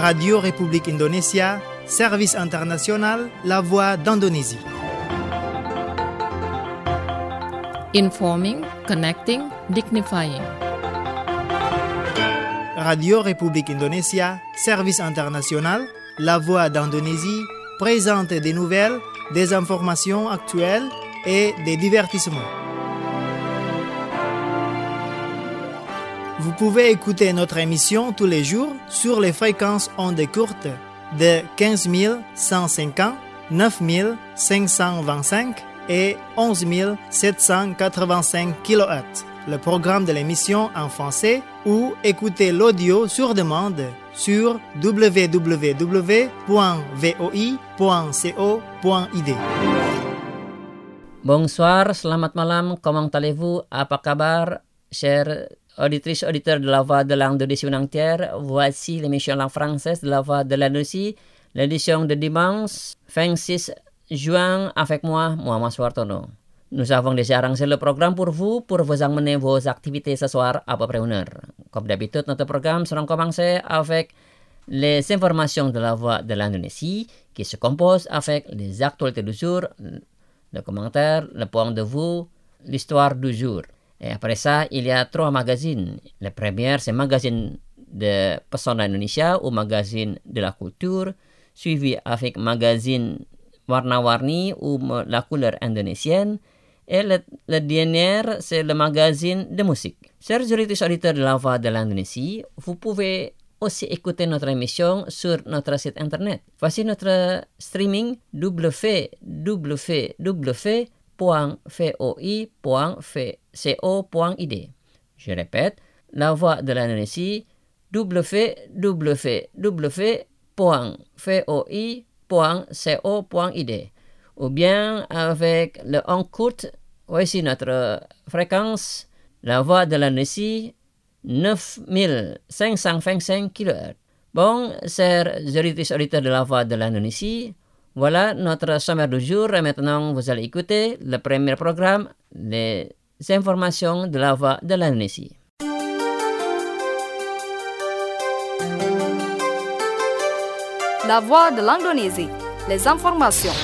Radio République Indonésia, Service International, La Voix d'Indonésie. Informing, connecting, dignifying. Radio République Indonésia, Service International, La Voix d'Indonésie présente des nouvelles, des informations actuelles et des divertissements. Vous pouvez écouter notre émission tous les jours sur les fréquences ondes courtes de 15 150, 9 525 et 11 785 kHz. Le programme de l'émission en français ou écouter l'audio sur demande sur www.voi.co.id. Bonsoir, selamat malam, comment allez-vous? Apa kabar, chers auditrices, auditeurs de la Voix de l'Indonésie entière? Voici l'émission langue française de la Voix de l'Indonésie, l'édition de dimanche 26 juin avec moi, Muhammad Suartono. Nous avons déjà arrangé le programme pour vous emmener vos activités ce soir à peu près 1 heure. Comme d'habitude, notre programme sera commencé avec les informations de la Voix de l'Indonésie qui se composent avec les actualités du jour, le commentaire, le point de vue, l'histoire du jour. Et après ça, il y a 3 magazines. La première, c'est magazine de Pesona Indonesia ou magazine de la culture, suivi avec magazine warna-warni ou la couleur indonésienne. Et le dernier, c'est le magazine de musique. Chers auditeurs de la Voix de l'Indonésie, vous pouvez aussi écouter notre émission sur notre site internet. Voici notre streaming www.voi.co.id. Je répète, la Voix de l'Indonésie, www.voi.co.id. Ou bien avec le on court, voici notre fréquence, la Voix de l'Indonésie, 9525 kHz. Bon, chers auditeurs de la Voix de l'Indonésie, voilà notre sommaire du jour. Et maintenant, vous allez écouter le premier programme, les informations de la Voix de l'Indonésie. La Voix de l'Indonésie, les informations.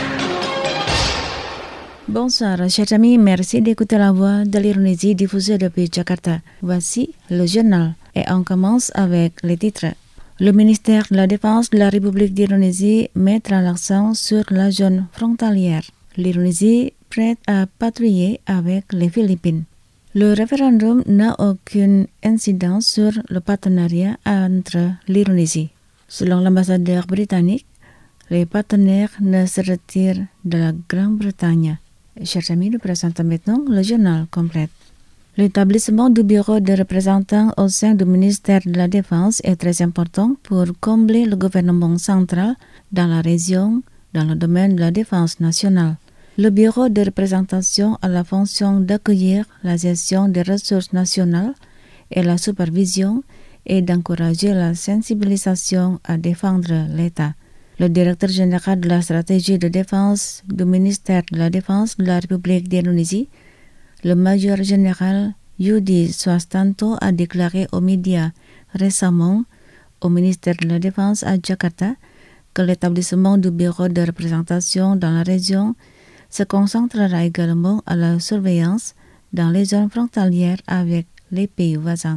Bonsoir, chers amis, merci d'écouter la Voix de l'Indonésie diffusée depuis Jakarta. Voici le journal et on commence avec les titres. Le ministère de la Défense de la République d'Indonésie mettra l'accent sur la zone frontalière. L'Indonésie prête à patrouiller avec les Philippines. Le référendum n'a aucune incidence sur le partenariat entre l'Indonésie. Selon l'ambassadeur britannique, les partenaires ne se retirent de la Grande-Bretagne. Chers amis, nous présentons maintenant le journal complet. L'établissement du bureau de représentants au sein du ministère de la Défense est très important pour combler le gouvernement central dans la région dans le domaine de la défense nationale. Le bureau de représentation a la fonction d'accueillir la gestion des ressources nationales et la supervision et d'encourager la sensibilisation à défendre l'État. Le directeur général de la stratégie de défense du ministère de la Défense de la République d'Indonésie, le major général Yudi Suastanto, a déclaré aux médias récemment au ministère de la Défense à Jakarta que l'établissement du bureau de représentation dans la région se concentrera également à la surveillance dans les zones frontalières avec les pays voisins.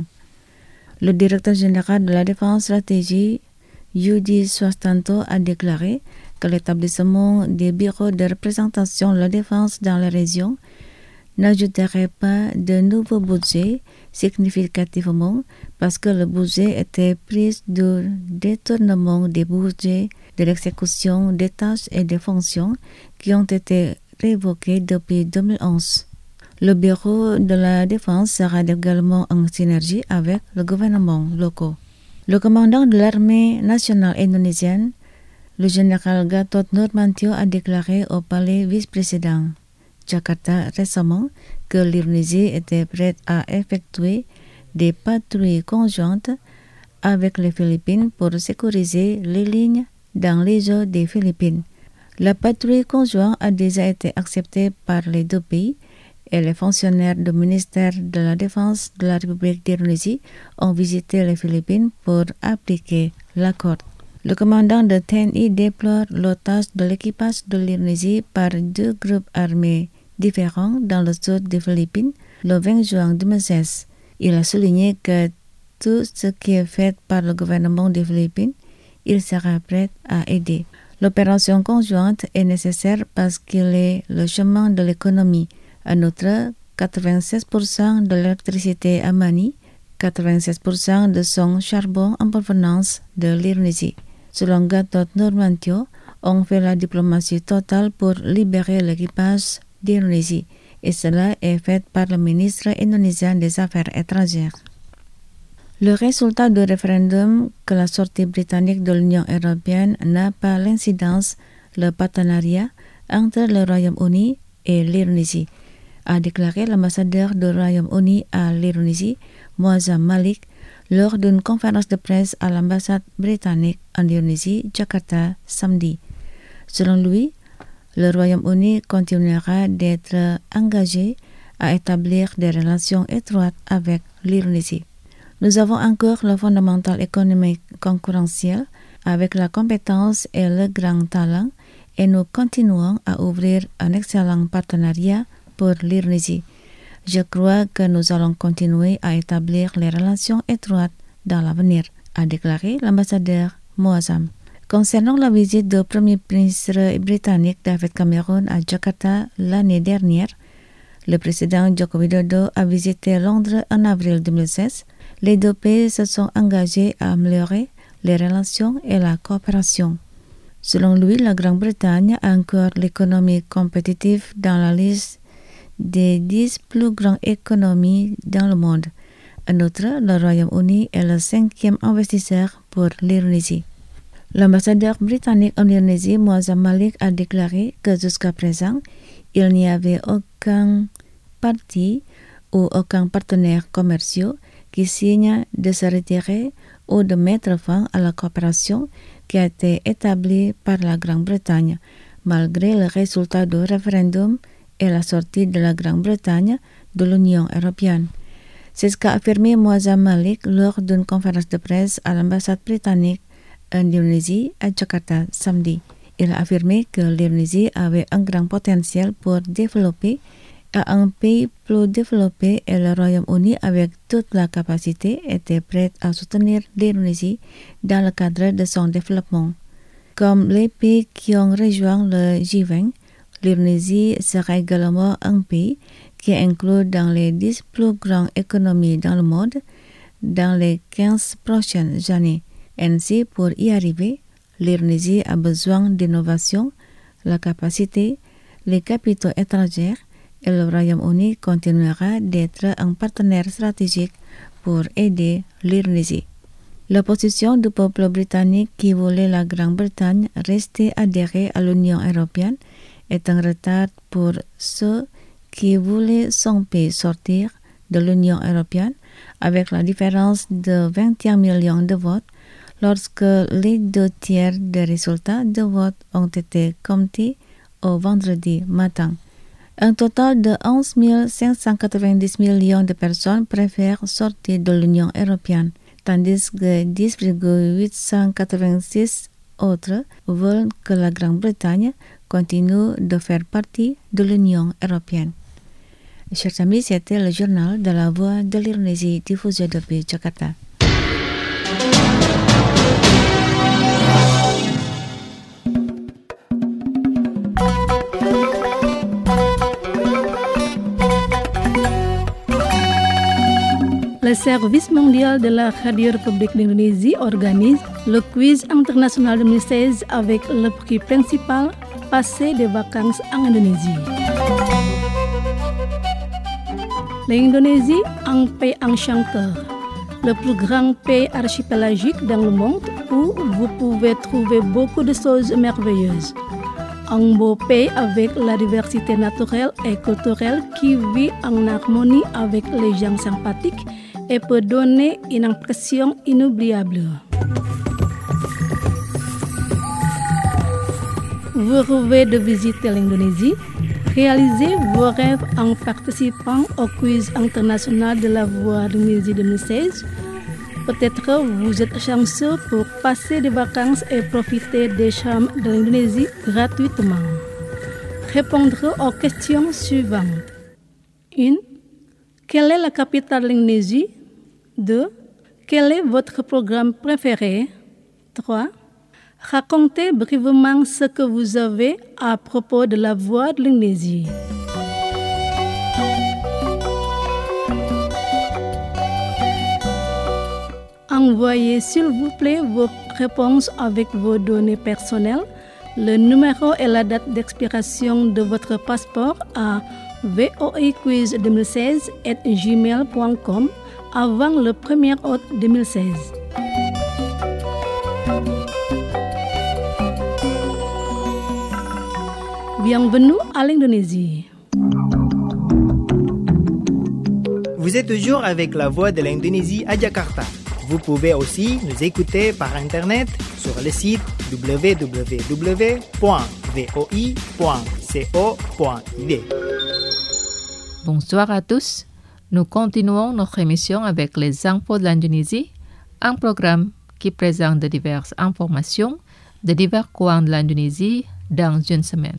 Le directeur général de la Défense stratégie Yudi Suastanto a déclaré que l'établissement des bureaux de représentation de la défense dans la région n'ajouterait pas de nouveaux budgets significativement parce que le budget était pris du détournement des budgets de l'exécution des tâches et des fonctions qui ont été révoqués depuis 2011. Le bureau de la défense sera également en synergie avec le gouvernement local. Le commandant de l'armée nationale indonésienne, le général Gatot Nurmantio, a déclaré au palais vice-président Jakarta récemment que l'Indonésie était prête à effectuer des patrouilles conjointes avec les Philippines pour sécuriser les lignes dans les eaux des Philippines. La patrouille conjointe a déjà été acceptée par les deux pays et les fonctionnaires du ministère de la Défense de la République d'Indonésie ont visité les Philippines pour appliquer l'accord. Le commandant de TNI déplore l'otage de l'équipage de l'Indonésie par 2 groupes armés différents dans le sud des Philippines le 20 juin 2016. Il a souligné que tout ce qui est fait par le gouvernement des Philippines, il sera prêt à aider. L'opération conjointe est nécessaire parce qu'il est le chemin de l'économie. En outre, 96% de l'électricité à Mani, 96% de son charbon en provenance de l'Indonésie. Selon Gatot Nurmantio, on fait la diplomatie totale pour libérer l'équipage d'Indonésie et cela est fait par le ministre indonésien des Affaires étrangères. Le résultat du référendum que la sortie britannique de l'Union européenne n'a pas l'incidence, le partenariat entre le Royaume-Uni et l'Indonésie, a déclaré l'ambassadeur du Royaume-Uni à l'Indonésie, Muazzam Malik, lors d'une conférence de presse à l'ambassade britannique en Indonésie, Jakarta, samedi. Selon lui, le Royaume-Uni continuera d'être engagé à établir des relations étroites avec l'Indonésie. Nous avons encore le fondamental économique concurrentiel avec la compétence et le grand talent et nous continuons à ouvrir un excellent partenariat pour l'Indonésie. Je crois que nous allons continuer à établir les relations étroites dans l'avenir, a déclaré l'ambassadeur Muazzam. Concernant la visite du Premier ministre britannique David Cameron à Jakarta l'année dernière, le président Joko Widodo a visité Londres en avril 2016. Les 2 pays se sont engagés à améliorer les relations et la coopération. Selon lui, la Grande-Bretagne a encore l'économie compétitive dans la liste des 10 plus grandes économies dans le monde. En outre, le Royaume-Uni est le 5e investisseur pour l'Indonésie. L'ambassadeur britannique en Indonésie, Muazzam Malik, a déclaré que jusqu'à présent, il n'y avait aucun parti ou aucun partenaire commercial qui signe de se retirer ou de mettre fin à la coopération qui a été établie par la Grande-Bretagne, malgré le résultat du référendum et la sortie de la Grande-Bretagne de l'Union européenne. C'est ce qu'a affirmé Muazzam Malik lors d'une conférence de presse à l'ambassade britannique en Indonésie à Jakarta samedi. Il a affirmé que l'Indonésie avait un grand potentiel pour développer à un pays plus développé et le Royaume-Uni avec toute la capacité était prêt à soutenir l'Indonésie dans le cadre de son développement. Comme les pays qui ont rejoint le G20, l'Indonésie sera également un pays qui est inclus dans les 10 plus grandes économies dans le monde dans les 15 prochaines années. Ainsi, pour y arriver, l'Indonésie a besoin d'innovation, la capacité, les capitaux étrangers et le Royaume-Uni continuera d'être un partenaire stratégique pour aider l'Indonésie. La position du peuple britannique qui voulait la Grande-Bretagne rester adhérée à l'Union européenne est en retard pour ceux qui voulaient son pays sortir de l'Union européenne avec la différence de 21 millions de votes lorsque les 2 tiers des résultats de vote ont été comptés au vendredi matin. Un total de 11 590 millions de personnes préfèrent sortir de l'Union européenne, tandis que 10,886 autres veulent que la Grande-Bretagne continue de faire partie de l'Union européenne. Chers amis, c'était le journal de la Voix de l'Indonésie diffusé depuis Jakarta. Le Service mondial de la Radio-République d'Indonésie organise le quiz international 2016 avec le prix principal Passer des vacances en Indonésie. L'Indonésie, un pays enchanteur, le plus grand pays archipélagique dans le monde où vous pouvez trouver beaucoup de choses merveilleuses. Un beau pays avec la diversité naturelle et culturelle qui vit en harmonie avec les gens sympathiques et peut donner une impression inoubliable. Vous rêvez de visiter l'Indonésie? Réalisez vos rêves en participant au quiz international de la voix de L'Indonésie 2016. Peut-être vous êtes chanceux pour passer des vacances et profiter des charmes de l'Indonésie gratuitement. Répondre aux questions suivantes. 1. Quelle est la capitale de l'Indonésie? 2. Quel est votre programme préféré? 3. Racontez brièvement ce que vous avez à propos de la voix de l'Indonésie. Envoyez s'il vous plaît vos réponses avec vos données personnelles, le numéro et la date d'expiration de votre passeport à voiquiz2016@gmail.com avant le 1er août 2016. Bienvenue à l'Indonésie. Vous êtes toujours avec la voix de l'Indonésie à Jakarta. Vous pouvez aussi nous écouter par Internet sur le site www.voi.co.id. Bonsoir à tous. Nous continuons notre émission avec les infos de l'Indonésie, un programme qui présente de diverses informations de divers coins de l'Indonésie dans une semaine.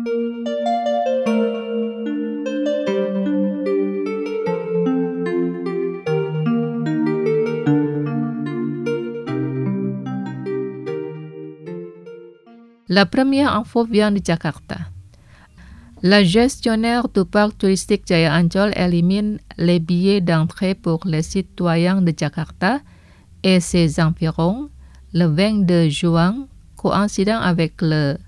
La première info vient de Jakarta. La gestionnaire du parc touristique Jaya Ancol élimine les billets d'entrée pour les citoyens de Jakarta et ses environs le 22 juin, coïncidant avec le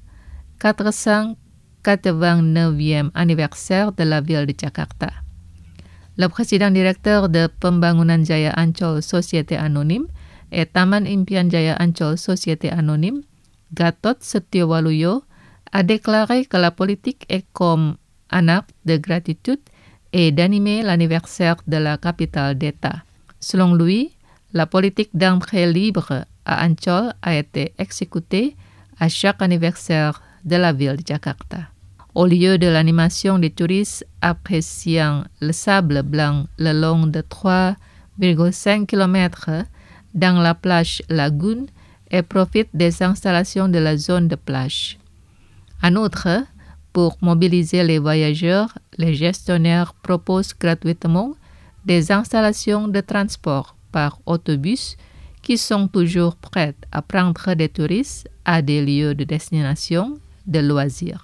489e anniversaire de la ville de Jakarta. Le président directeur de Pembangunan Jaya Ancol Société Anonyme et Taman Impian Jaya Ancol Société Anonyme, Gatot Setiowaluyo, a déclaré que la politique est comme un acte de gratitude et d'animer l'anniversaire de la capitale d'État. Selon lui, la politique d'entrée libre à Ancol a été exécutée à chaque anniversaire de la ville de Jakarta. Au lieu de l'animation des touristes appréciant le sable blanc le long de 3,5 km dans la plage Lagoon et profite des installations de la zone de plage. En outre, pour mobiliser les voyageurs, les gestionnaires proposent gratuitement des installations de transport par autobus qui sont toujours prêtes à prendre des touristes à des lieux de destination de loisirs.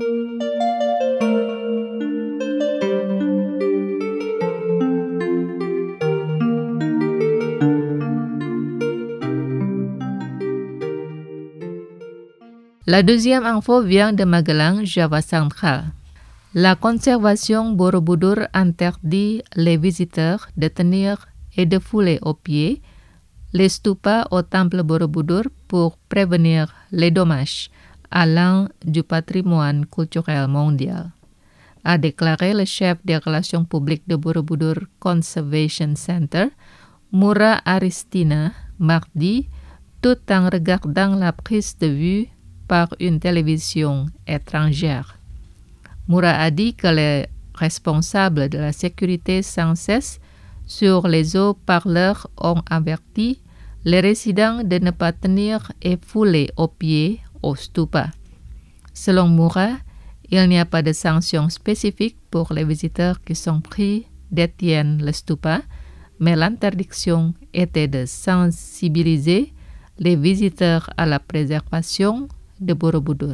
La deuxième info vient de Magelang, Java central. La conservation Borobudur interdit les visiteurs de tenir et de fouler aux pieds les stupas au temple Borobudur pour prévenir les dommages à l'un du patrimoine culturel mondial, a déclaré le chef des relations publiques de Borobudur Conservation Center, Mura Aristina, mardi, tout en regardant la prise de vue par une télévision étrangère. Mura a dit que les responsables de la sécurité sans cesse sur les haut-parleurs ont averti les résidents de ne pas tenir et fouler aux pieds au stupa. Selon Mura, il n'y a pas de sanctions spécifiques pour les visiteurs qui sont pris détiennent le stupa, mais l'interdiction était de sensibiliser les visiteurs à la préservation de Borobudur.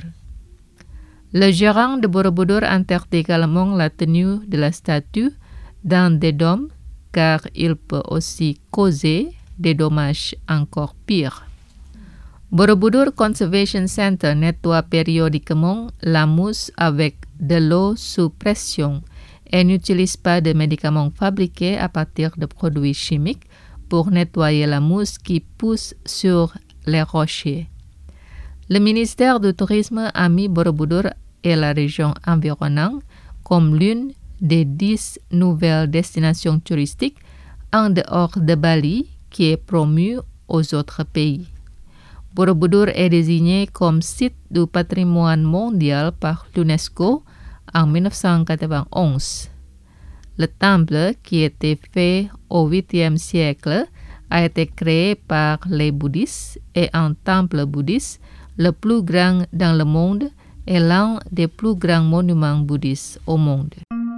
Le gérant de Borobudur interdit également la tenue de la statue dans des dômes car il peut aussi causer des dommages encore pires. Borobudur Conservation Center nettoie périodiquement la mousse avec de l'eau sous pression et n'utilise pas de médicaments fabriqués à partir de produits chimiques pour nettoyer la mousse qui pousse sur les rochers. Le ministère du Tourisme a mis Borobudur et la région environnante comme l'une des 10 nouvelles destinations touristiques en dehors de Bali qui est promue aux autres pays. Borobudur est désigné comme site du patrimoine mondial par l'UNESCO en 1991. Le temple, qui était fait au 8e siècle, a été créé par les bouddhistes et un temple bouddhiste, le plus grand dans le monde et l'un des plus grands monuments bouddhistes au monde.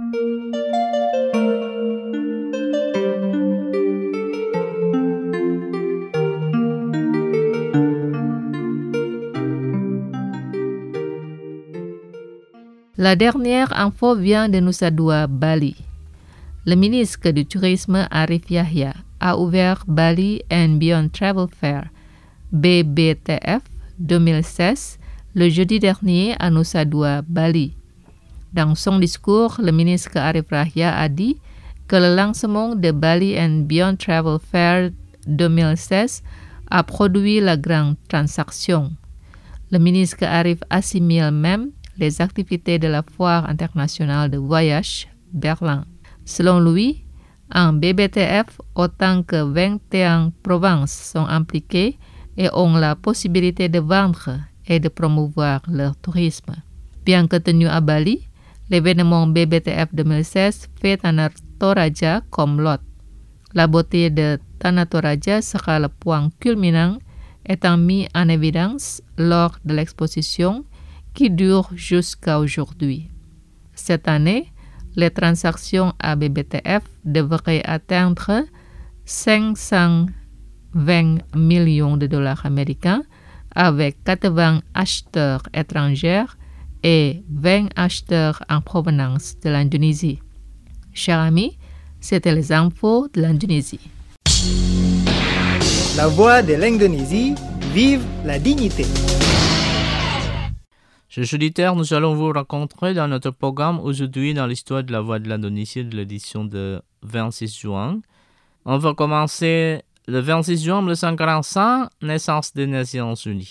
La dernière info vient de Nusa Dua, Bali. Le ministre du Tourisme Arif Yahya a ouvert Bali and Beyond Travel Fair, BBTF 2016, le jeudi dernier à Nusa Dua, Bali. Dans son discours, le ministre Arif Yahya a dit que le lancement de Bali and Beyond Travel Fair 2016 a produit la grande transaction. Le ministre Arif assimile même les activités de la Foire internationale de voyage Berlin. Selon lui, en BBTF, autant que 21 provinces sont impliquées et ont la possibilité de vendre et de promouvoir leur tourisme. Bien que tenu à Bali, l'événement BBTF 2016 fait Tanah Toraja comme l'hôte. La beauté de Tanah Toraja sera le point culminant étant mis en évidence lors de l'exposition qui dure jusqu'à aujourd'hui. Cette année, les transactions à BBTF devraient atteindre 520 millions de dollars américains avec 80 acheteurs étrangers et 20 acheteurs en provenance de l'Indonésie. Chers amis, c'était les infos de l'Indonésie. La voix de l'Indonésie, vive la dignité. Chers auditeurs, nous allons vous rencontrer dans notre programme aujourd'hui dans l'histoire de la voix de l'Indonésie de l'édition de 26 juin. On va commencer le 26 juin 1945, naissance des Nations Unies.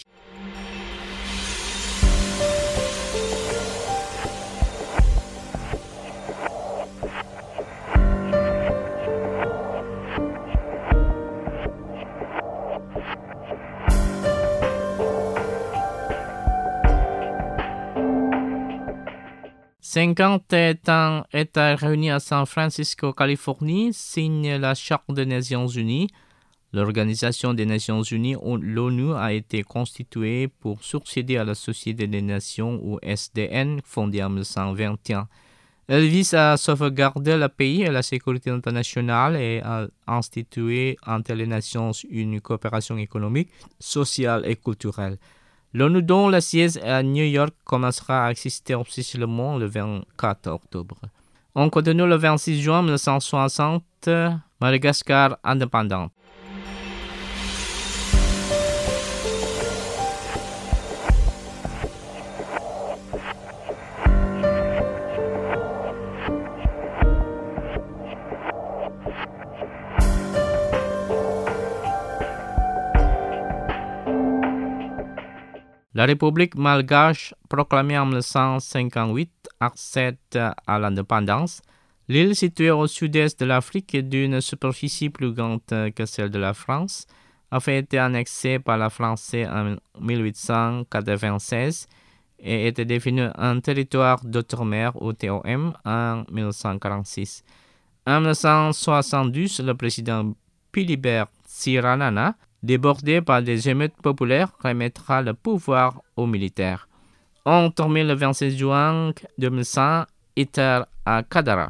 Cinquante États réunis à San Francisco, Californie, signent la Charte des Nations Unies. L'Organisation des Nations Unies, l'ONU, a été constituée pour succéder à la Société des Nations ou SDN, fondée en 1921. Elle vise à sauvegarder le pays et la sécurité internationale et à instituer entre les nations une coopération économique, sociale et culturelle. L'ONU, dont le siège à New York, commencera à exister officiellement le 24 octobre. On continue le 26 juin 1960, Madagascar indépendante. La République malgache, proclamée en 1958, accède à l'indépendance. L'île, située au sud-est de l'Afrique et d'une superficie plus grande que celle de la France, a été annexée par la France en 1896 et était devenue un territoire d'outre-mer ou TOM en 1946. En 1972, le président Philibert Tsiranana, débordé par des émeutes populaires, remettra le pouvoir aux militaires. On termine le 26 juin 2005, ITER à Cadarache.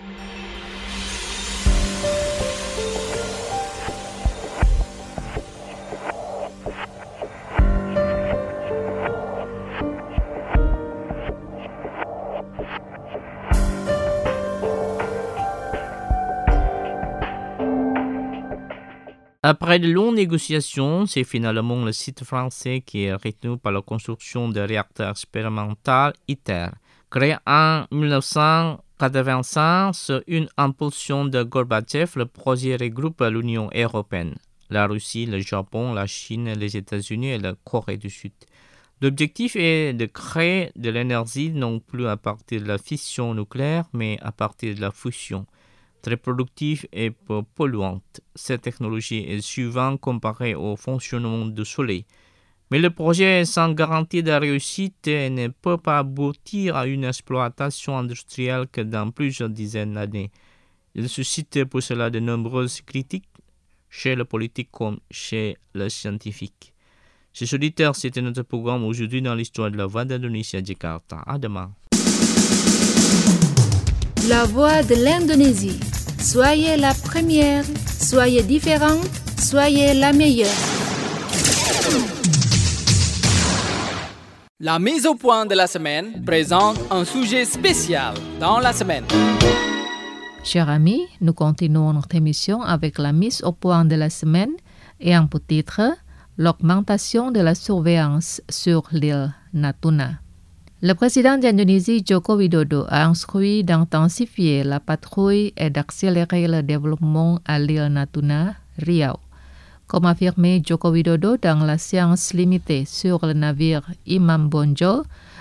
Après de longues négociations, c'est finalement le site français qui est retenu par la construction de réacteurs expérimental ITER. Créé en 1985 sur une impulsion de Gorbatchev, le projet regroupe l'Union européenne, la Russie, le Japon, la Chine, les États-Unis et la Corée du Sud. L'objectif est de créer de l'énergie non plus à partir de la fission nucléaire, mais à partir de la fusion. Très productive et peu polluante. Cette technologie est souvent comparée au fonctionnement du Soleil. Mais le projet sans garantie de réussite ne peut pas aboutir à une exploitation industrielle que dans plusieurs dizaines d'années. Il suscite pour cela de nombreuses critiques chez le politique comme chez le scientifique. Chers auditeurs, c'était notre programme aujourd'hui dans l'histoire de la Voix d'Indonésie à Jakarta. À demain. La Voix de l'Indonésie. Soyez la première, soyez différente, soyez la meilleure. La mise au point de la semaine présente un sujet spécial dans la semaine. Chers amis, nous continuons notre émission avec la mise au point de la semaine et en titre l'augmentation de la surveillance sur l'île Natuna. Le président d'Indonésie, Joko Widodo, a instruit d'intensifier la patrouille et d'accélérer le développement à l'île Natuna, Riau. Comme affirmé Joko Widodo dans la séance limitée sur le navire Imam Bonjol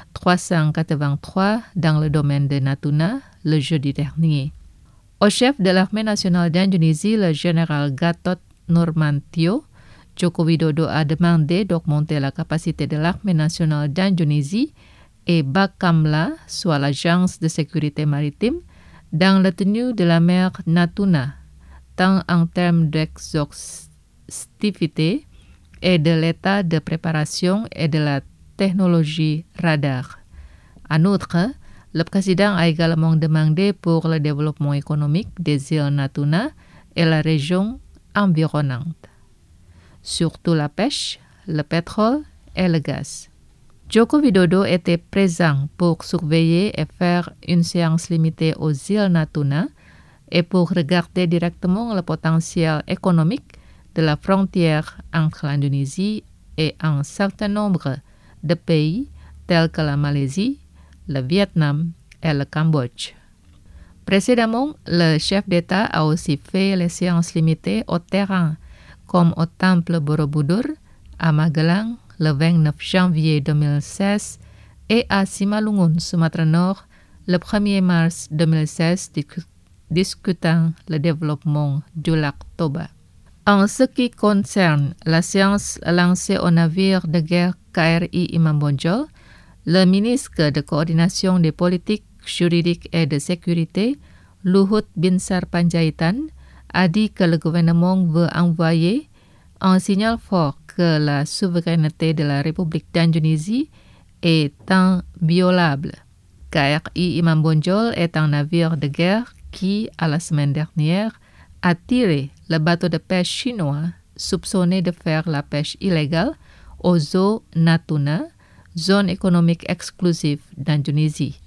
383 dans le domaine de Natuna le jeudi dernier. Au chef de l'armée nationale d'Indonésie, le général Gatot Nurmantio, Joko Widodo a demandé d'augmenter la capacité de l'armée nationale d'Indonésie et Bakamla, soit l'agence de sécurité maritime, dans la tenue de la mer Natuna, tant en termes d'exhaustivité et de l'état de préparation et de la technologie radar. En outre, le président a également demandé pour le développement économique des îles Natuna et la région environnante, surtout la pêche, le pétrole et le gaz. Joko Widodo était présent pour surveiller et faire une séance limitée aux îles Natuna et pour regarder directement le potentiel économique de la frontière entre l'Indonésie et un certain nombre de pays tels que la Malaisie, le Vietnam et le Cambodge. Précédemment, le chef d'État a aussi fait les séances limitées au terrain, comme au temple Borobudur, à Magelang, le 29 janvier 2016, et à Simalungun, Sumatra Nord, le 1er mars 2016, discutant le développement du lac Toba. En ce qui concerne la séance lancée au navire de guerre KRI Imam Bonjol, le ministre de coordination des politiques juridiques et de sécurité, Luhut Binsar Panjaitan, a dit que le gouvernement veut envoyer un signal fort que la souveraineté de la République d'Indonésie est inviolable. KRI Imam Bonjol est un navire de guerre qui, à la semaine dernière, a tiré le bateau de pêche chinois soupçonné de faire la pêche illégale aux eaux Natuna, zone économique exclusive d'Indonésie.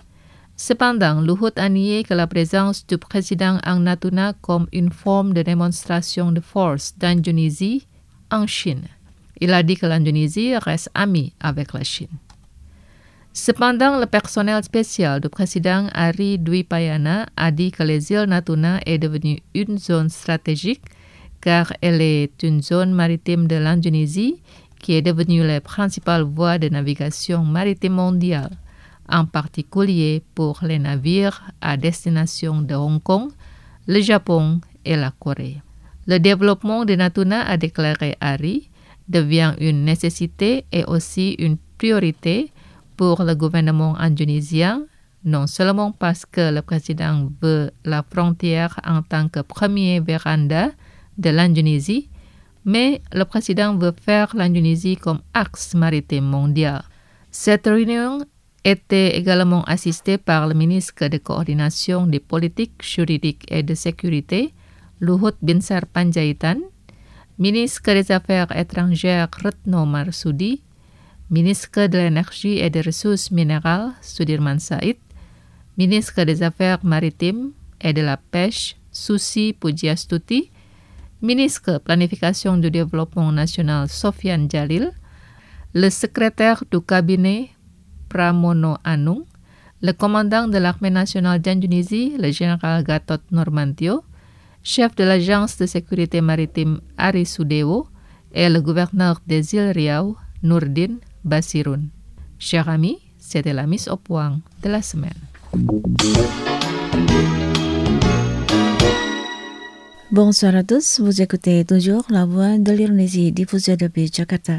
Cependant, Luhut a nié que la présence du président en Natuna comme une forme de démonstration de force d'Indonésie en Chine. Il a dit que l'Indonésie reste amie avec la Chine. Cependant, le personnel spécial du président Ari Dwipayana a dit que les îles Natuna est devenue une zone stratégique car elle est une zone maritime de l'Indonésie qui est devenue la principale voie de navigation maritime mondiale, en particulier pour les navires à destination de Hong Kong, le Japon et la Corée. Le développement de Natuna, a déclaré Ari, devient une nécessité et aussi une priorité pour le gouvernement indonésien, non seulement parce que le président veut la frontière en tant que premier véranda de l'Indonésie, mais le président veut faire l'Indonésie comme axe maritime mondial. Cette réunion était également assistée par le ministre de coordination des politiques juridiques et de sécurité, Luhut Binsar Panjaitan, ministre des Affaires étrangères Retno Marsudi, ministre de l'Énergie et des Ressources minérales Sudirman Said, ministre des Affaires maritimes et de la Pêche Susi Pujiastuti, ministre Planification du Développement national Sofian Jalil, le secrétaire du cabinet Pramono Anung, le commandant de l'armée nationale d'Indonésie, le général Gatot Nurmantio, chef de l'agence de sécurité maritime Ari Sudewo et le gouverneur des îles Riau, Nurdin Basirun. Chers amis, c'était la mise au point de la semaine. Bonsoir à tous, vous écoutez toujours la voix de l'Indonésie diffusée depuis Jakarta.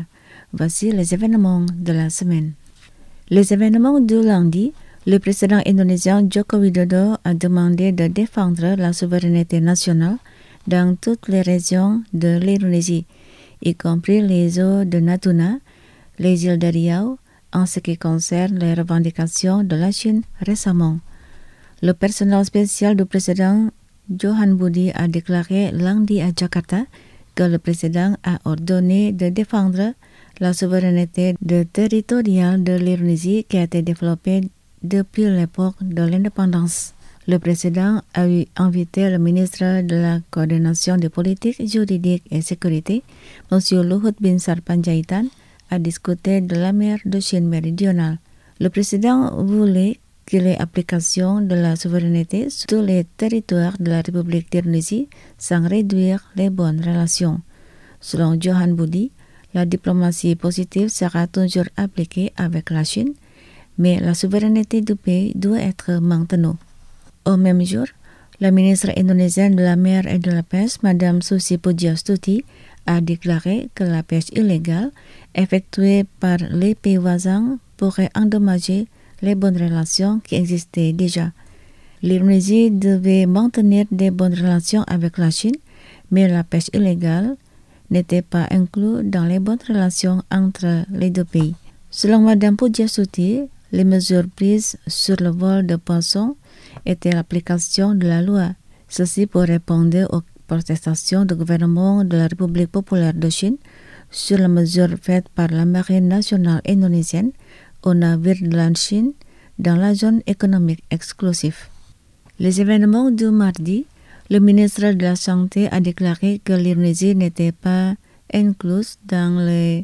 Voici les événements de la semaine. Les événements du lundi, le président indonésien Joko Widodo a demandé de défendre la souveraineté nationale dans toutes les régions de l'Indonésie, y compris les eaux de Natuna, les îles de Riau, en ce qui concerne les revendications de la Chine récemment. Le personnel spécial du président Johan Budi a déclaré lundi à Jakarta que le président a ordonné de défendre la souveraineté territoriale de l'Indonésie qui a été développée depuis l'époque de l'indépendance. Le président a invité le ministre de la Coordination des politiques juridiques et sécurité, M. Luhut Binsar Panjaitan, à discuter de la mer de Chine méridionale. Le président voulait que les applications de la souveraineté sur tous les territoires de la République d'Indonésie sans réduire les bonnes relations. Selon Johan Budi, la diplomatie positive sera toujours appliquée avec la Chine, mais la souveraineté du pays doit être maintenue. Au même jour, la ministre indonésienne de la mer et de la pêche, Mme Susi Pujiastuti, a déclaré que la pêche illégale effectuée par les pays voisins pourrait endommager les bonnes relations qui existaient déjà. L'Indonésie devait maintenir des bonnes relations avec la Chine, mais la pêche illégale n'était pas incluse dans les bonnes relations entre les deux pays. Selon Mme Pujiastuti, les mesures prises sur le vol de poissons étaient l'application de la loi. Ceci pour répondre aux protestations du gouvernement de la République populaire de Chine sur la mesure faite par la marine nationale indonésienne aux navires de la Chine dans la zone économique exclusive. Les événements du mardi, le ministre de la Santé a déclaré que l'Indonésie n'était pas incluse dans les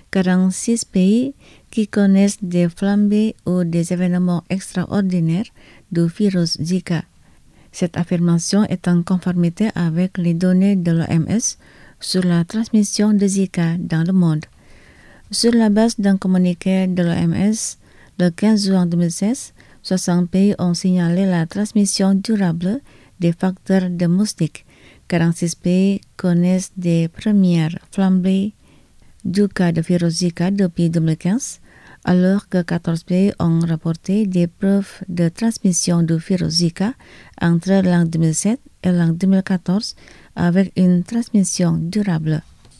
46 pays qui connaissent des flambées ou des événements extraordinaires du virus Zika. Cette affirmation est en conformité avec les données de l'OMS sur la transmission de Zika dans le monde. Sur la base d'un communiqué de l'OMS, le 15 juin 2016, 60 pays ont signalé la transmission durable des facteurs de moustiques. 46 pays connaissent des premières flambées du cas de virus Zika depuis 2015, alors que 14 pays ont rapporté des preuves de transmission du virus Zika entre l'an 2007 et l'an 2014 avec une transmission durable.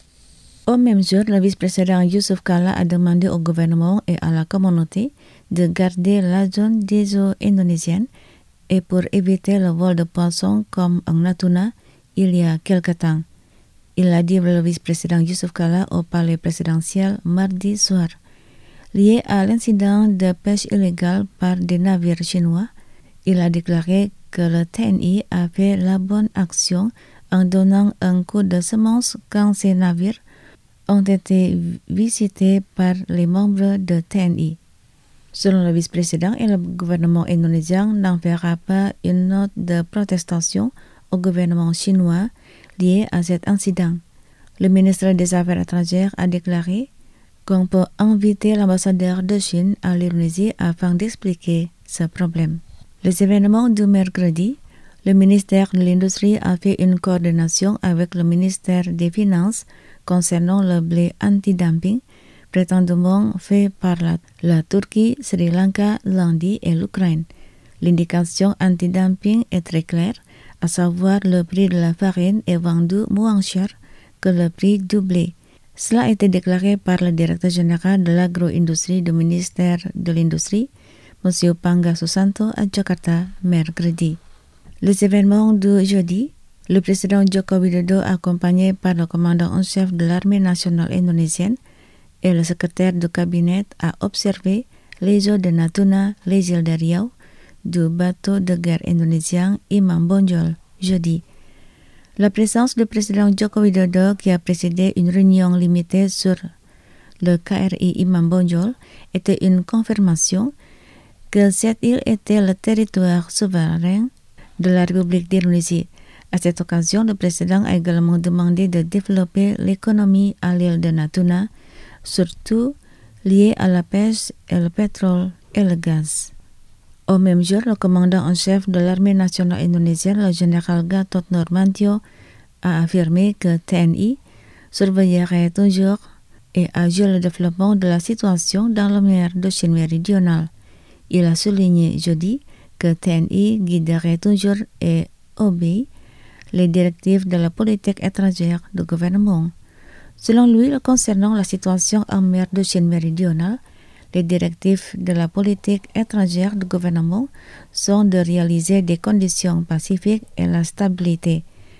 Au même jour, le vice-président Yusuf Kala a demandé au gouvernement et à la communauté de garder la zone des eaux indonésiennes et pour éviter le vol de poissons comme en Natuna il y a quelque temps. Il a dit le vice-président Yusuf Kala au palais présidentiel mardi soir. Lié à l'incident de pêche illégale par des navires chinois, il a déclaré que le TNI a fait la bonne action en donnant un coup de semonce quand ces navires ont été visités par les membres de TNI. Selon le vice-président, et le gouvernement indonésien n'enverra pas une note de protestation au gouvernement chinois lié à cet incident. Le ministre des Affaires étrangères a déclaré qu'on peut inviter l'ambassadeur de Chine à l'Indonésie afin d'expliquer ce problème. Les événements du mercredi, le ministère de l'Industrie a fait une coordination avec le ministère des Finances concernant le blé anti-dumping, prétendument fait par la Turquie, Sri Lanka, l'Inde et l'Ukraine. L'indication anti-dumping est très claire, à savoir le prix de la farine est vendu moins cher que le prix du blé. Cela a été déclaré par le directeur général de l'agro-industrie du ministère de l'Industrie, M. Pangga Susanto, à Jakarta, mercredi. Les événements du jeudi, le président Joko Widodo, accompagné par le commandant en chef de l'armée nationale indonésienne et le secrétaire du cabinet, a observé les eaux de Natuna, les îles de Riau, du bateau de guerre indonésien Imam Bonjol, jeudi. La présence du président Joko Widodo, qui a présidé une réunion limitée sur le KRI Imam Bonjol, était une confirmation que cette île était le territoire souverain de la République d'Indonésie. À cette occasion, le président a également demandé de développer l'économie à l'île de Natuna, surtout liée à la pêche et le pétrole et le gaz. Au même jour, le commandant en chef de l'armée nationale indonésienne, le général Gatot Nurmantio, a affirmé que TNI surveillerait toujours et assure le développement de la situation dans la mer de Chine méridionale. Il a souligné jeudi que TNI guiderait toujours et obéit les directives de la politique étrangère du gouvernement. Selon lui, concernant la situation en mer de Chine méridionale, les directives de la politique étrangère du gouvernement sont de réaliser des conditions pacifiques et la stabilité.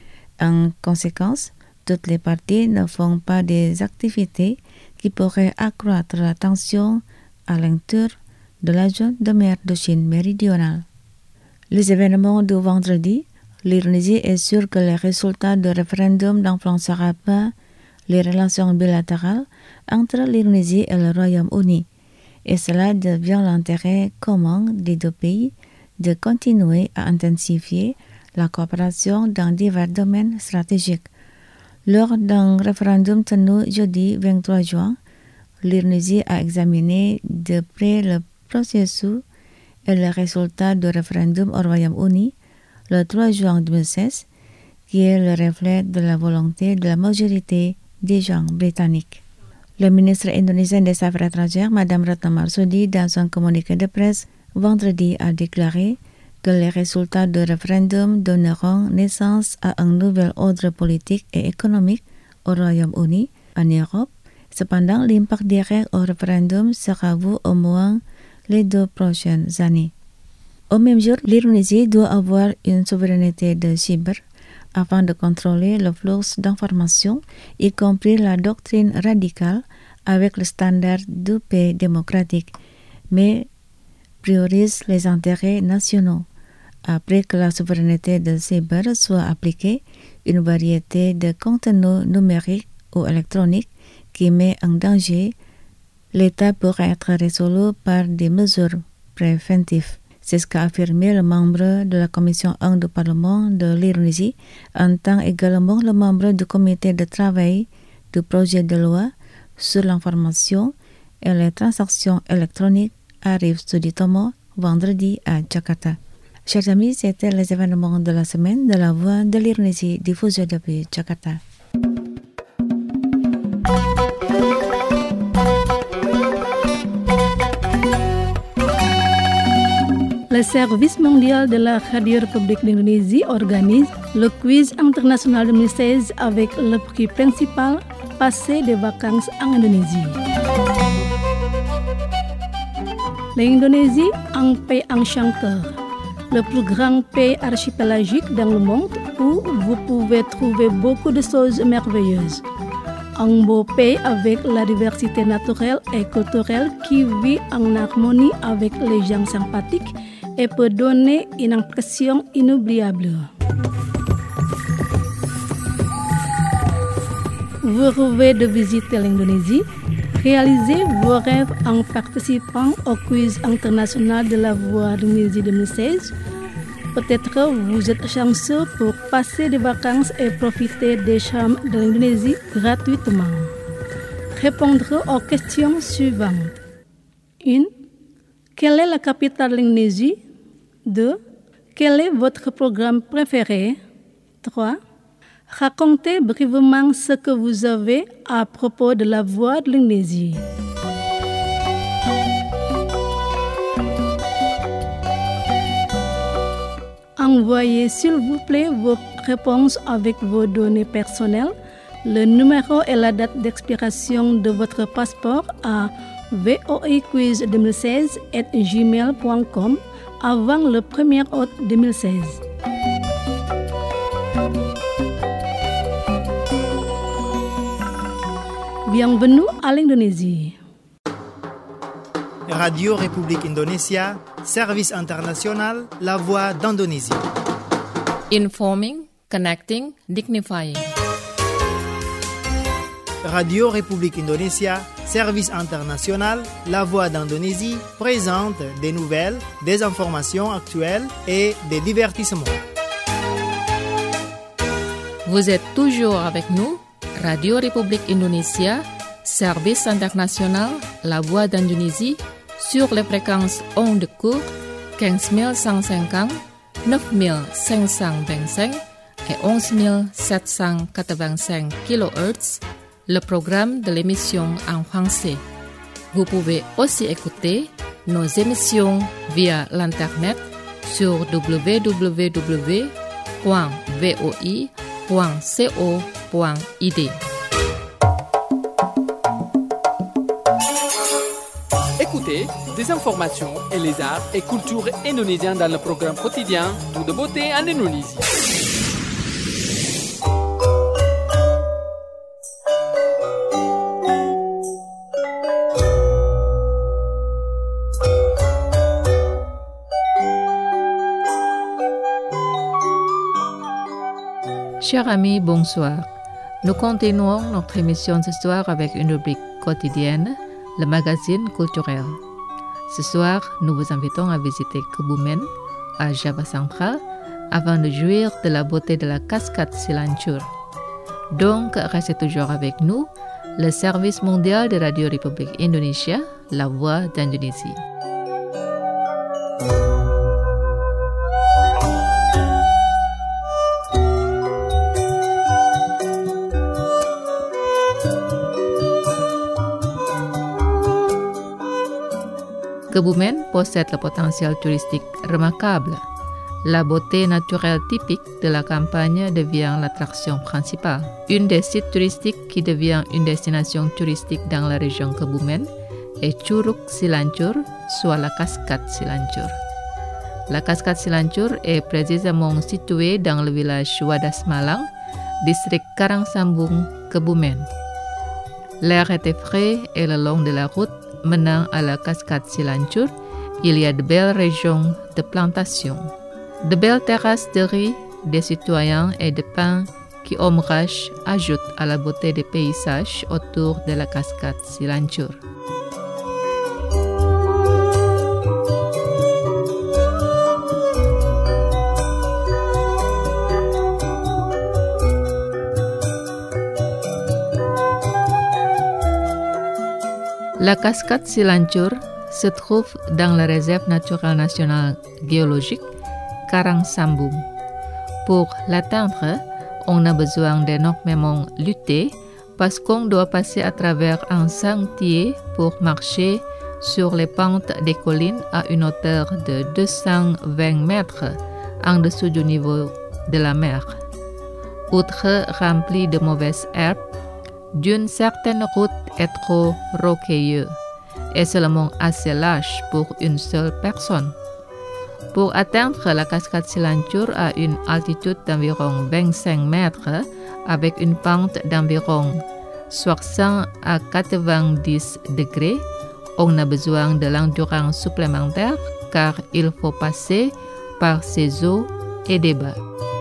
En conséquence, toutes les parties ne font pas des activités qui pourraient accroître la tension à l'intérieur de la zone de mer de Chine méridionale. Les événements du vendredi, l'Indonésie est sûre que les résultats du référendum n'influencera pas les relations bilatérales entre l'Indonésie et le Royaume-Uni, et cela devient l'intérêt commun des deux pays de continuer à intensifier la coopération dans divers domaines stratégiques. Lors d'un référendum tenu jeudi 23 juin, l'Indonésie a examiné de près le processus et le résultat du référendum au Royaume-Uni le 3 juin 2016, qui est le reflet de la volonté de la majorité des gens britanniques. Le ministre indonésien des Affaires étrangères, Mme Retno Marsudi, dans un communiqué de presse vendredi, a déclaré que les résultats du référendum donneront naissance à un nouvel ordre politique et économique au Royaume-Uni, en Europe. Cependant, l'impact direct au référendum sera vu au moins les 2 prochaines années. Au même jour, l'Indonésie doit avoir une souveraineté de cyber afin de contrôler le flux d'informations, y compris la doctrine radicale avec le standard de paix démocratique, mais priorise les intérêts nationaux. Après que la souveraineté de cyber soit appliquée, une variété de contenus numériques ou électroniques qui met en danger l'État pourrait être résolu par des mesures préventives. C'est ce qu'a affirmé le membre de la Commission 1 du Parlement de l'Indonésie, en tant également le membre du comité de travail du projet de loi sur l'information et les transactions électroniques, Arif Suditomo, vendredi à Jakarta. Chers amis, c'était les événements de la semaine de la Voix de l'Indonésie diffusée depuis Jakarta. Le service mondial de la Radio République d'Indonésie organise le quiz international 2016 avec le prix principal Passer des vacances en Indonésie. L'Indonésie, un pays enchanteur, le plus grand pays archipélagique dans le monde où vous pouvez trouver beaucoup de choses merveilleuses. Un beau pays avec la diversité naturelle et culturelle qui vit en harmonie avec les gens sympathiques et peut donner une impression inoubliable. Vous rêvez de visiter l'Indonésie? Réalisez vos rêves en participant au quiz international de la Voix de l'Indonésie 2016. Peut-être vous êtes chanceux pour passer des vacances et profiter des charmes de l'Indonésie gratuitement. Répondre aux questions suivantes. 1. Quelle est la capitale de l'Indonésie? 2. Quel est votre programme préféré? 3. Racontez brièvement ce que vous avez à propos de la Voix de l'Indonésie. Envoyez s'il vous plaît vos réponses avec vos données personnelles, le numéro et la date d'expiration de votre passeport à voiquiz2016@gmail.com avant le 1er août 2016. Bienvenue à l'Indonésie. Radio République Indonésia, service international, la voix d'Indonésie. Informing, connecting, dignifying. Radio République Indonésia, service international, la voix d'Indonésie, présente des nouvelles, des informations actuelles et des divertissements. Vous êtes toujours avec nous, Radio République Indonésia, service international, la voix d'Indonésie, sur les fréquences ondes courtes 15150, 9525 et 11785 kHz le programme de l'émission en français. Vous pouvez aussi écouter nos émissions via l'internet sur www.voi.co.id. Écoutez des informations et les arts et cultures indonésiens dans le programme quotidien Tout de beauté en Indonésie. Chers amis, bonsoir. Nous continuons notre émission ce soir avec une rubrique quotidienne, le magazine culturel. Ce soir, nous vous invitons à visiter Kebumen, à Java central, afin de jouir de la beauté de la cascade Silancur. Donc, restez toujours avec nous, le service mondial de Radio République Indonésia, la voix d'Indonésie. Kebumen possède le potentiel touristique remarquable. La beauté naturelle typique de la campagne devient l'attraction principale. Une des sites touristiques qui devient une destination touristique dans la région Kebumen est Curug Silancur, soit la cascade Silancur. La cascade Silancur est précisément située dans le village Wadas Malang, district Karangsambung, Kebumen. L'air était frais et le long de la route menant à la cascade Silancur, il y a de belles régions de plantation. De belles terrasses de riz, des citoyens et de pins qui ombragent ajoutent à la beauté des paysages autour de la cascade Silancur. La cascade Silancur se trouve dans la réserve naturelle nationale géologique Karangsambung. Pour l'atteindre, on a besoin d'énormément lutter parce qu'on doit passer à travers un sentier pour marcher sur les pentes des collines à une hauteur de 220 mètres en dessous du niveau de la mer. Outre rempli de mauvaises herbes, d'une certaine route est trop rocailleuse et seulement assez large pour une seule personne. Pour atteindre la cascade Silancur à une altitude d'environ 25 mètres avec une pente d'environ 60 à 90 degrés, on a besoin de l'endurance supplémentaire car il faut passer par ces eaux et des bas.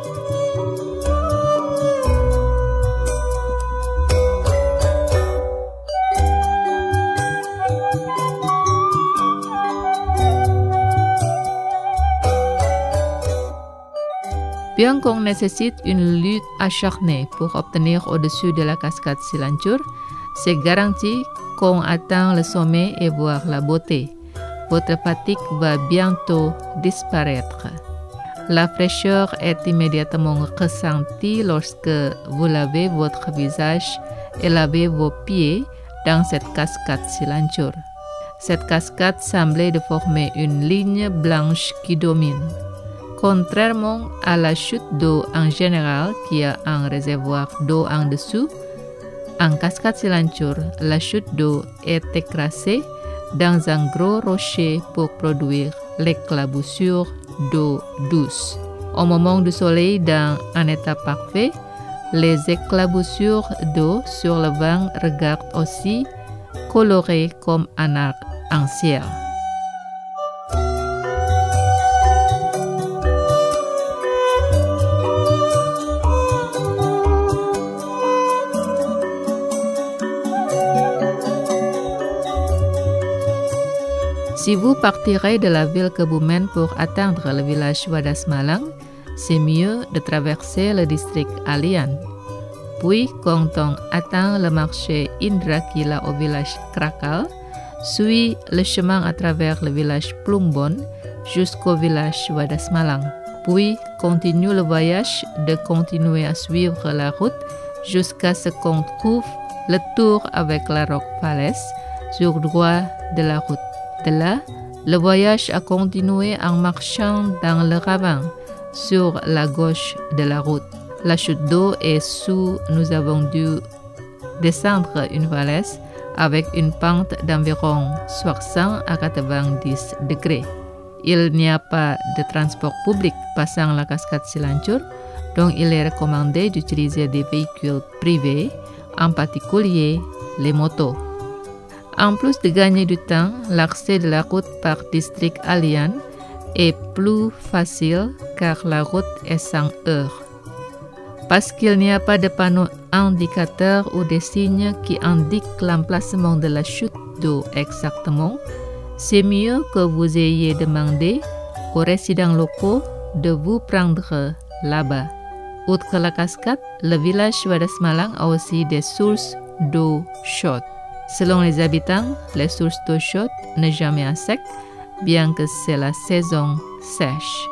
Bien qu'on nécessite une lutte acharnée pour obtenir au-dessus de la cascade Silancur, c'est garanti qu'on atteint le sommet et voir la beauté. Votre fatigue va bientôt disparaître. La fraîcheur est immédiatement ressentie lorsque vous lavez votre visage et lavez vos pieds dans cette cascade Silancur. Cette cascade semblait de former une ligne blanche qui domine. Contrairement à la chute d'eau en général qui a un réservoir d'eau en dessous, en cascade Silancur, la chute d'eau est écrasée dans un gros rocher pour produire l'éclaboussure d'eau douce. Au moment du soleil dans un état parfait, les éclaboussures d'eau sur le vent regardent aussi colorées comme un arc-en-ciel. Si vous partirez de la ville Kebumen pour atteindre le village Wadas Malang, c'est mieux de traverser le district Alian. Puis, quand on atteint le marché Indrakila au village Krakal, suit le chemin à travers le village Plumbon jusqu'au village Wadas Malang. Puis, continue le voyage de continuer à suivre la route jusqu'à ce qu'on trouve le tour avec la roque Falaise sur droit de la route. De là, le voyage a continué en marchant dans le ravin sur la gauche de la route. La chute d'eau est sous, nous avons dû descendre une falaise avec une pente d'environ 60 à 90 degrés. Il n'y a pas de transport public passant la cascade Silanchur, donc il est recommandé d'utiliser des véhicules privés, en particulier les motos. En plus de gagner du temps, l'accès de la route par district Alian est plus facile car la route est sans heure. Parce qu'il n'y a pas de panneau indicateur ou des signes qui indiquent l'emplacement de la chute d'eau exactement, c'est mieux que vous ayez demandé aux résidents locaux de vous prendre là-bas. Outre la cascade, le village Wadas Malang a aussi des sources d'eau chaude. Selon les habitants, les sources d'eau chaude n'est jamais à sec, bien que c'est la saison sèche.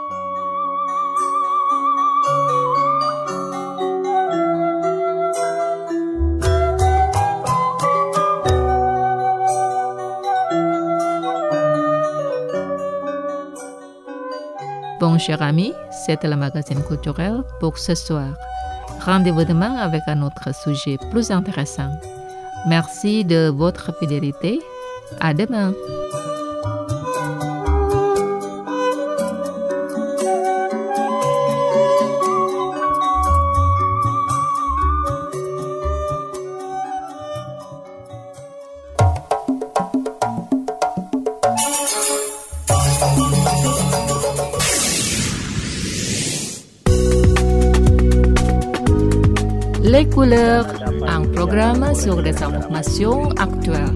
Bon, chers amis, c'était le magazine culturel pour ce soir. Rendez-vous demain avec un autre sujet plus intéressant. Merci de votre fidélité. À demain. Les couleurs, un programme sur des informations actuelles.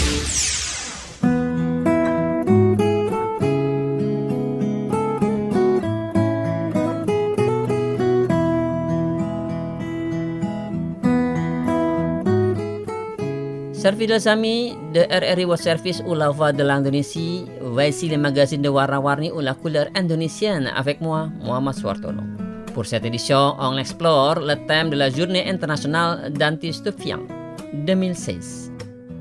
Chers fidèles amis de RRI World Service ou la Voix de l'Indonésie, voici le magazine de warna-warni ou la couleur indonésienne avec moi, Muhammad Suartono. Pour cette édition, on explore le thème de la Journée internationale d'anti-stupéfiants 2016.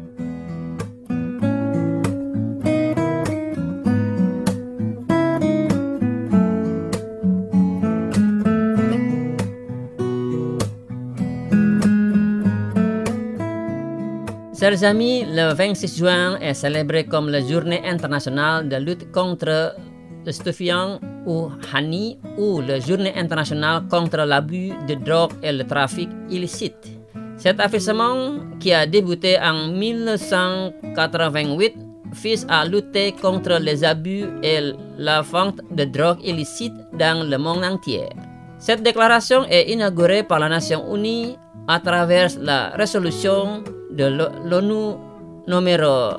Chers amis, le 26 juin est célébré comme la Journée internationale de lutte contre le stupéfiant ou HANI ou la Journée internationale contre l'abus de drogue et le trafic illicite. Cet affirmation, qui a débuté en 1988, vise à lutter contre les abus et la vente de drogue illicite dans le monde entier. Cette déclaration est inaugurée par la Nations Unies à travers la résolution de l'ONU numéro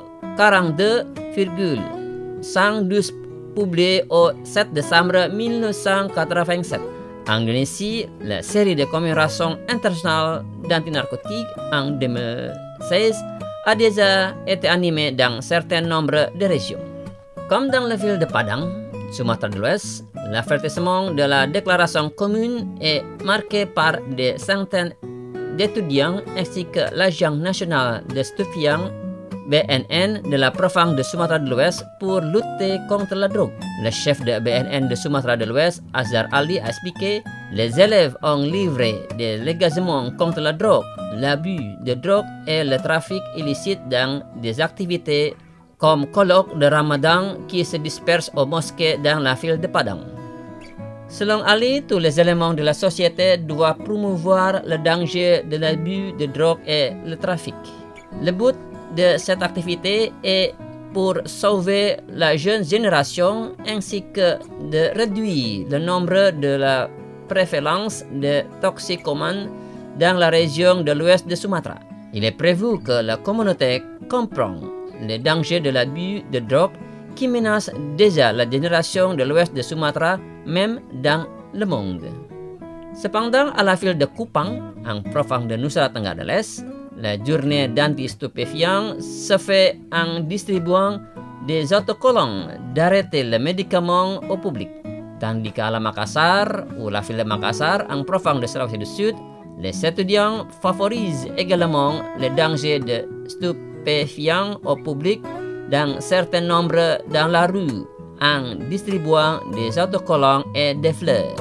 42,112 publiée au 7 décembre 1987. En Indonésie, la série de commémorations internationales d'antinarcotiques en 2016 a déjà été animée dans certain nombre de régions. Comme dans la ville de Padang, Sumatra de l'Ouest, l'affranchissement de la déclaration commune est marqué par des centaines d'étudiants ainsi que l'Agence nationale des stupéfiants BNN de la province de Sumatra de l'Ouest pour lutter contre la drogue. Le chef de BNN de Sumatra de l'Ouest, Azhar Ali, a expliqué: les élèves ont livré des légagements contre la drogue, l'abus de drogue et le trafic illicite dans des activités comme colloques de Ramadan qui se dispersent aux mosquées dans la ville de Padang. Selon Ali, tous les éléments de la société doivent promouvoir le danger de l'abus de drogue et le trafic. Le but de cette activité est pour sauver la jeune génération ainsi que de réduire le nombre de la prévalence de toxicomanes dans la région de l'ouest de Sumatra. Il est prévu que la communauté comprend les dangers de l'abus de drogue qui menace déjà la génération de l'ouest de Sumatra, même dans le monde. Cependant, à la ville de Kupang, en province de Nusa Tenggara de l'Est, la journée d'anti-stupéfiants se fait en distribuant des autocollants d'arrêter le médicament au public. Tandis qu'à la Makassar, ou la ville de Makassar, en province de Sulawesi du Sud, Les étudiants favorisent également les dangers de stupéfiants au public dans certain nombre dans la rue en distribuant des autocollants et des fleurs.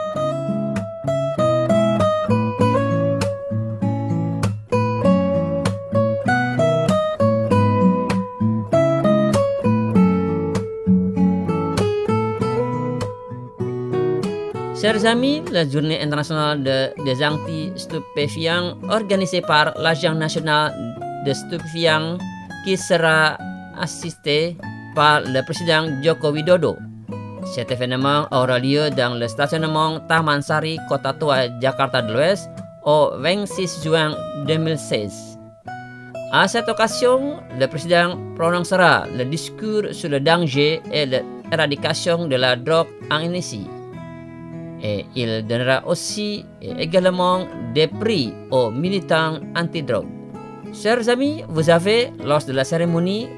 Chers amis, la journée internationale des anti-stupéfiants organisée par l'Agence nationale de stupéfiants qui sera assistée par le président Joko Widodo. Cet événement aura lieu dans le stationnement Taman Sari, Kota Tua, Jakarta de l'Ouest, au 26 juin 2016. À cette occasion, le président prononcera le discours sur le danger et l'éradication de la drogue en Indonésie. Et il donnera aussi également des prix aux militants anti-drogue. Chers amis, vous avez, lors de la cérémonie,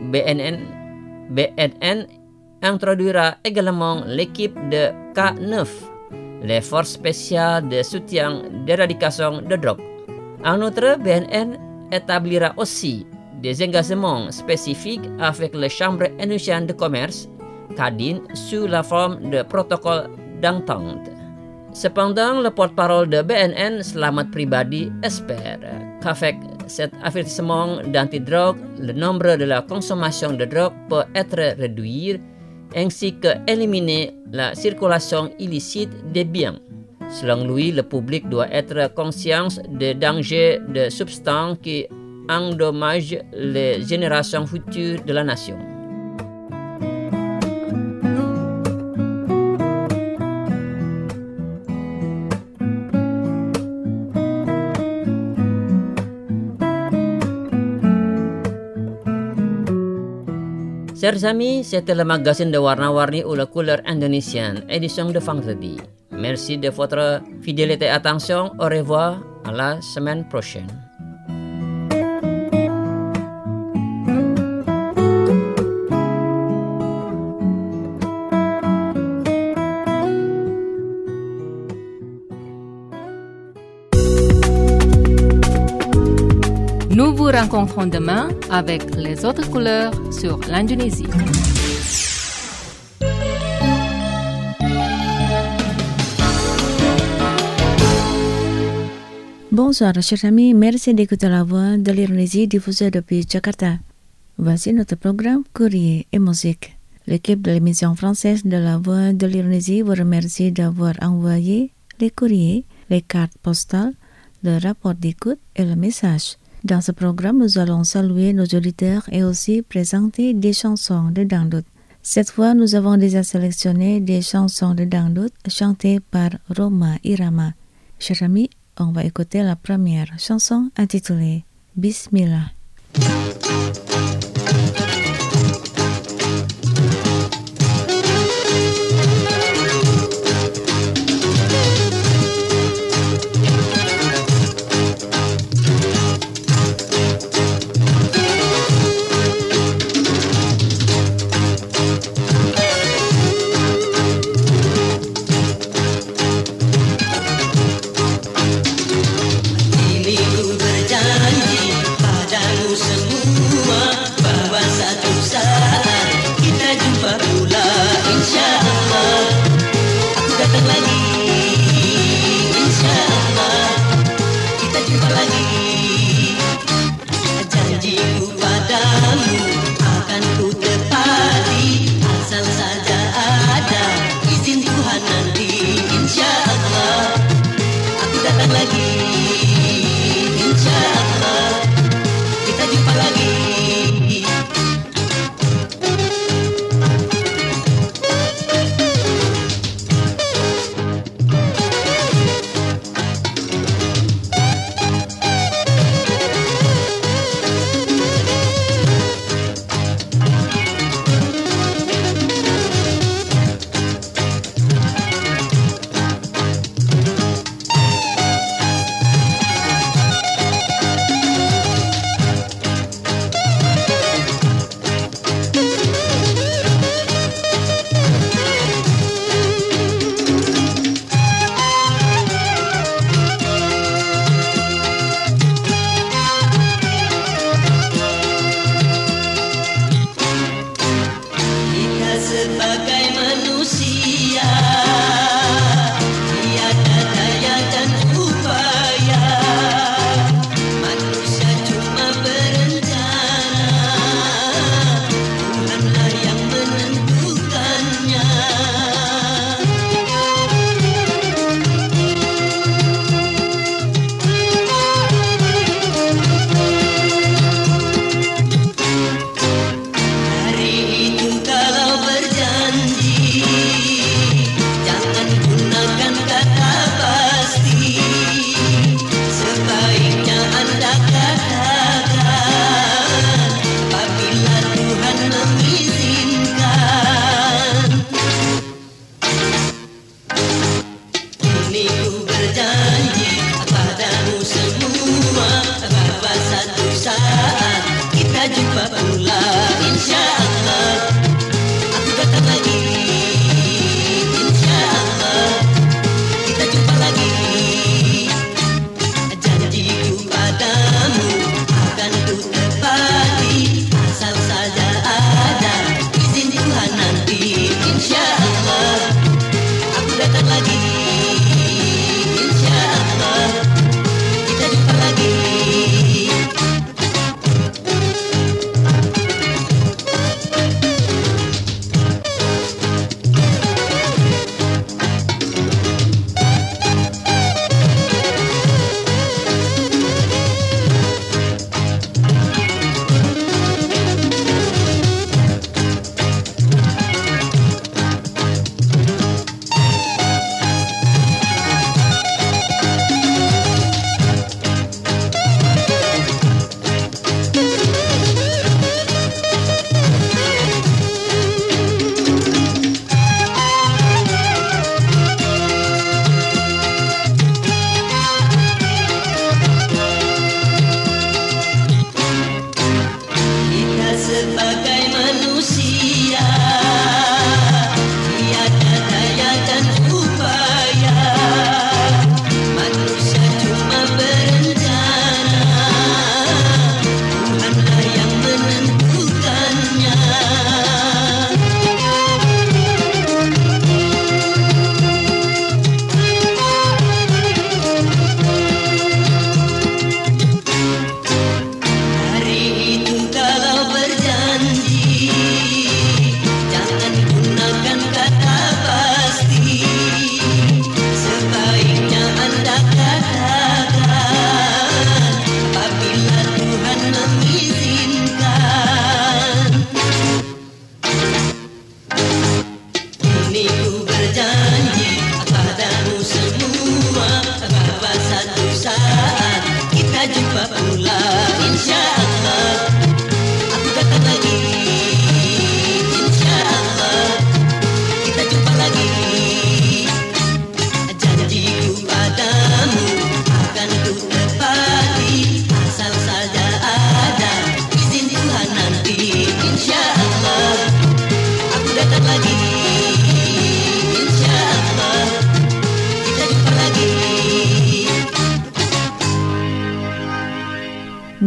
BNN introduira également l'équipe de K9, les forces spéciales de soutien d'éradication de drogue. En outre, BNN établira aussi des engagements spécifiques avec les chambres indonésiennes de commerce, Kadin, sous la forme de protocole d'entente. Cependant, le porte-parole de BNN, Selamat Pribadi, espère qu'avec cet avertissement d'antidrogue, le nombre de la consommation de drogue peut être réduit, ainsi qu'éliminer la circulation illicite des biens. Selon lui, le public doit être conscient des dangers de substances qui endommagent les générations futures de la nation. Chers amis, c'était le magazine de Warna-Warni ou la couleur indonésienne, édition de vendredi. Merci de votre fidélité et attention. Au revoir, à la semaine prochaine. Nous vous rencontrons demain avec les autres couleurs sur l'Indonésie. Bonsoir chers amis, merci d'écouter la voix de l'Indonésie diffusée depuis Jakarta. Voici notre programme Courrier et musique. L'équipe de l'émission française de la voix de l'Indonésie vous remercie d'avoir envoyé les courriers, les cartes postales, le rapport d'écoute et le message. Dans ce programme, nous allons saluer nos auditeurs et aussi présenter des chansons de dangdut. Cette fois, nous avons déjà sélectionné des chansons de dangdut chantées par Rhoma Irama. Chers amis, on va écouter la première chanson intitulée Bismillah.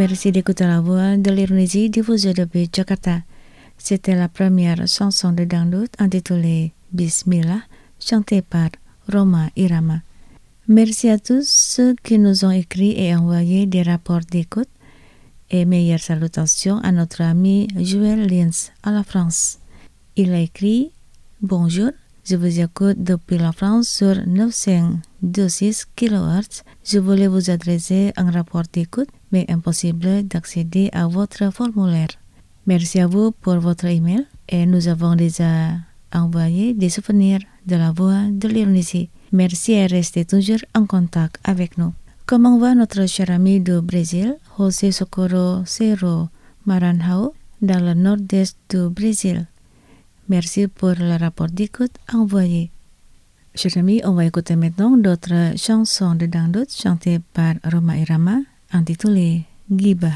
merci d'écouter la voix de l'Indonésie diffusée depuis Jakarta. C'était la première chanson de dangdut intitulée Bismillah, chantée par Rhoma Irama. Merci à tous ceux qui nous ont écrit et envoyé des rapports d'écoute et meilleures salutations à notre ami Joël Lins à la France. Il a écrit « Bonjour, je vous écoute depuis la France sur 926 kHz. Je voulais vous adresser un rapport d'écoute, mais impossible d'accéder à votre formulaire. Merci à vous pour votre email et nous avons déjà envoyé des souvenirs de la voix de l'Indonésie. Merci et restez toujours en contact avec nous. Comment va notre cher ami du Brésil, José Socorro Cerro Maranhão, dans le nord-est du Brésil? Merci pour le rapport d'écoute envoyé. Chers amis, on va écouter maintenant d'autres chansons de dangdut chantées par Rhoma Irama, intitulées Gibah.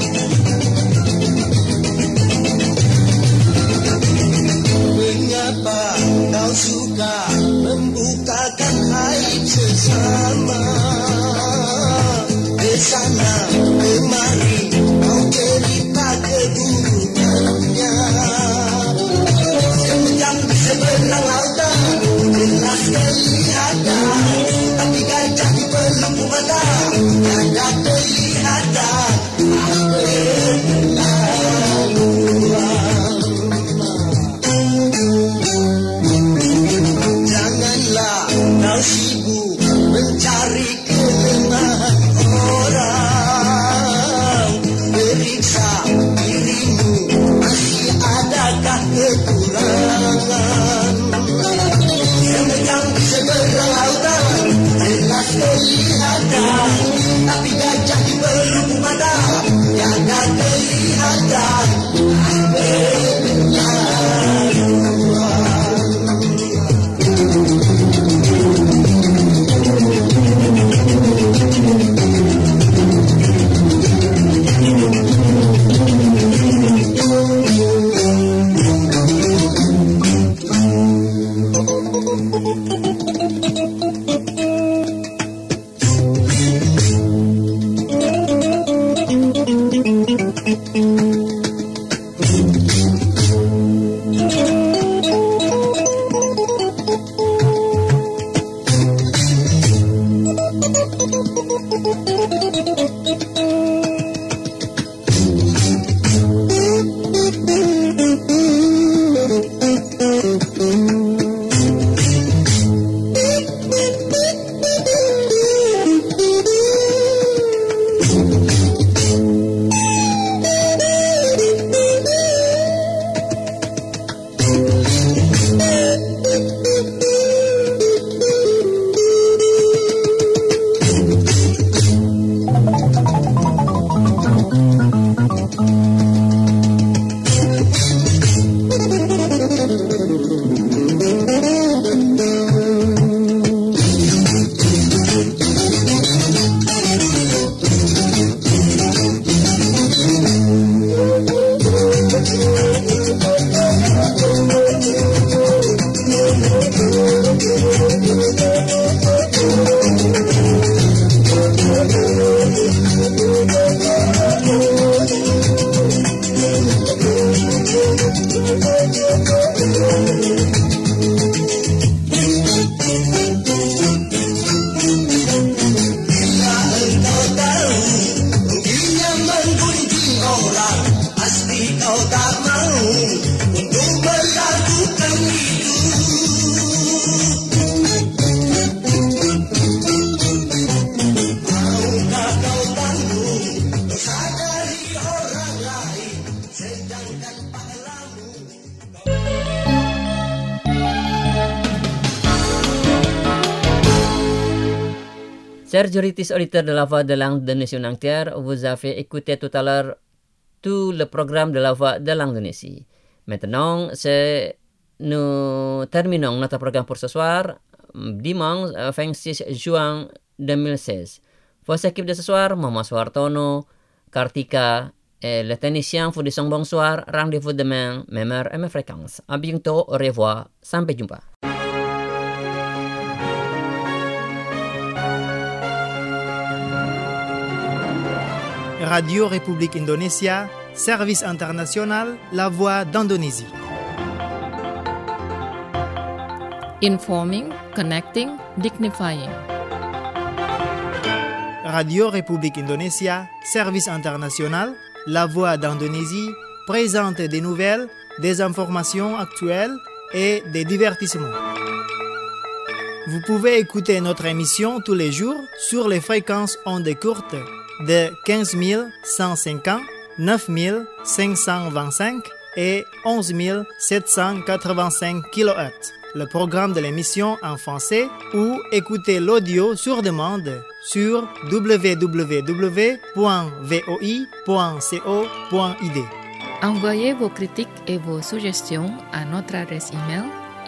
Mengapa kau suka membukakan aib sesama? Ke sana kemari kau cerita keburukannya. Semenjak di seberang lautan jelas kelihatan, tapi gajah di pelupuk mata tiada kelihatan. Janganlah kau sibuk mencari kelemahan orang. Periksa dirimu, masih adakah kekurangan? Semenjak di seberang lautan jelas kelihatan, tapi gajah di pelupuk mata tiada kelihatan. Chers auditeurs de la Voix de l'Indonésie en entière, vous avez écouté tout à l'heure tout le programme de la Voix de l'Indonésie. Maintenant, nous terminons notre programme pour ce soir, dimanche 26 juin 2016. Vos équipes de ce soir, Maman Suartono, Kartika et le technicien vous disent bonsoir. Rendez-vous demain, même heure et même fréquence. À bientôt, au revoir, sampai jumpa. Radio République Indonésia, Service international, La Voix d'Indonésie. Informing, connecting, dignifying. Radio République Indonésia, Service international, La Voix d'Indonésie, présente des nouvelles, des informations actuelles et des divertissements. Vous pouvez écouter notre émission tous les jours sur les fréquences ondes courtes de 15 150, 9 525 et 11 785 kHz. Le programme de l'émission en français ou écouter l'audio sur demande sur www.voi.co.id. Envoyez vos critiques et vos suggestions à notre adresse email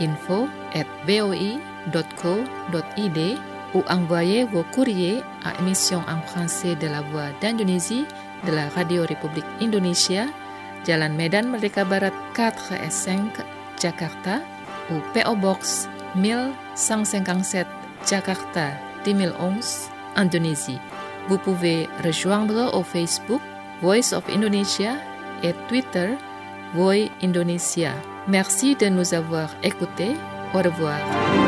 info@voi.co.id ou envoyez vos courriers à émission en français de la Voix d'Indonésie de la Radio République Indonésia, Jalan Medan Merdeka Barat 4S5, Jakarta, ou PO Box 1157, Jakarta 2011, Indonésie. Vous pouvez rejoindre au Facebook Voice of Indonesia et Twitter Voi Indonesia. Merci de nous avoir écoutés. Au revoir.